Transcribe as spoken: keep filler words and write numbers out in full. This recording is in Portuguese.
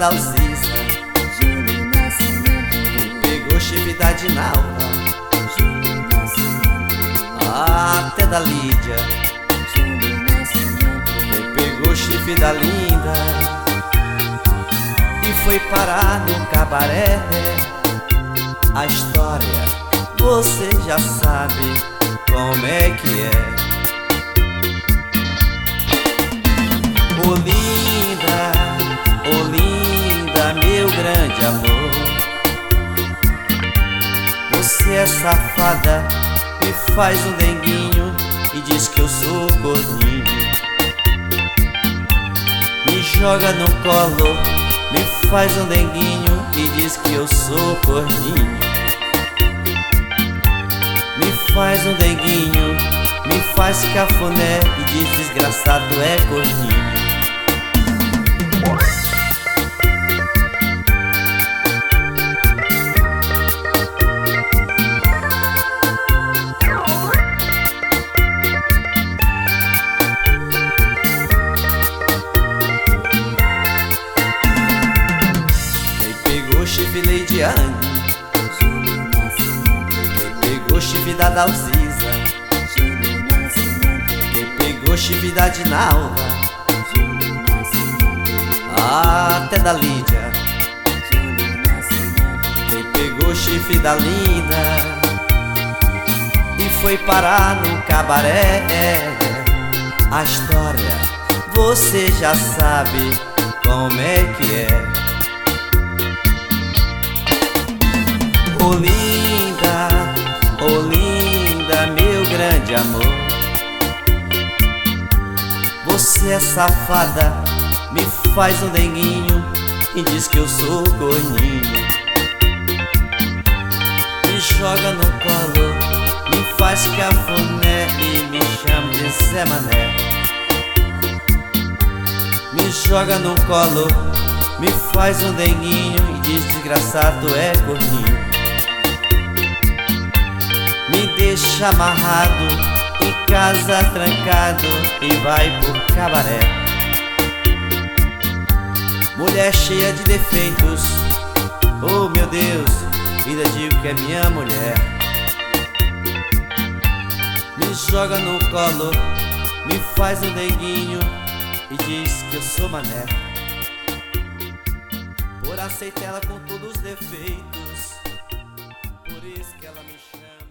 Dalcisa, quem pegou chifre da Dinalva, até da Lídia, quem pegou chifre da Linda e foi parar no cabaré. A história você já sabe como é que é. Ô linda, ô linda, meu grande amor, você é safada, me faz um denguinho e diz que eu sou corninho. Me joga no colo, me faz um denguinho e diz que eu sou corninho. Me faz um denguinho, me faz cafuné e diz desgraçado é corninho. Chifre Leidiane, quem pegou chifre da Dalcisa, quem pegou chifre da Dinalva, até da Lídia, quem pegou chifre da Linda e foi parar no cabaré. A história você já sabe como é que é. Ô linda, ô linda, meu grande amor, você é safada, me faz um denguinho e diz que eu sou corninho. Me joga no colo, me faz cafuné e me chama de Zé Mané. Me joga no colo, me faz um denguinho e diz desgraçado é corninho. Me deixa amarrado, em casa trancado e vai pro cabaré. Mulher cheia de defeitos, oh meu Deus, ainda digo que é minha mulher. Me joga no colo, me faz um denguinho e diz que eu sou mané. Por aceitar ela com todos os defeitos, por isso que ela me chama.